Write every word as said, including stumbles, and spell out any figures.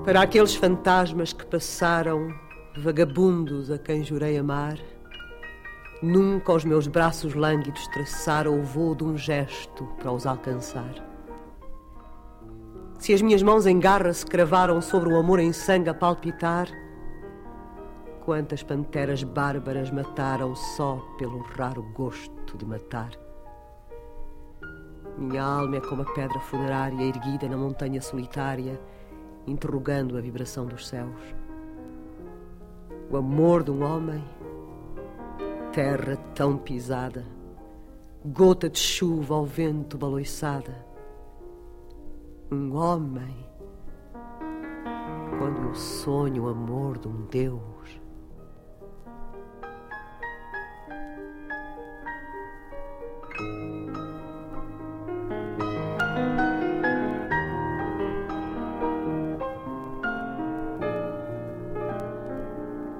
Para aqueles fantasmas que passaram, vagabundos a quem jurei amar, nunca os meus braços lânguidos traçaram o voo de um gesto para os alcançar. Se as minhas mãos em garra se cravaram sobre o amor em sangue a palpitar, quantas panteras bárbaras mataram só pelo raro gosto de matar. Minha alma é como a pedra funerária erguida na montanha solitária, interrogando a vibração dos céus. O amor de um homem, terra tão pisada, gota de chuva ao vento baloiçada. Um homem, quando eu sonho o amor de um Deus.